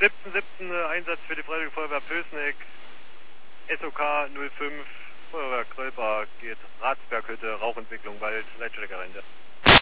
7.7. Einsatz für die Freiwillige Feuerwehr Pößneck, SOK 05, Feuerwehr Krölper, geht Ratsberghütte, Rauchentwicklung, Wald, Leitstrecke Rente.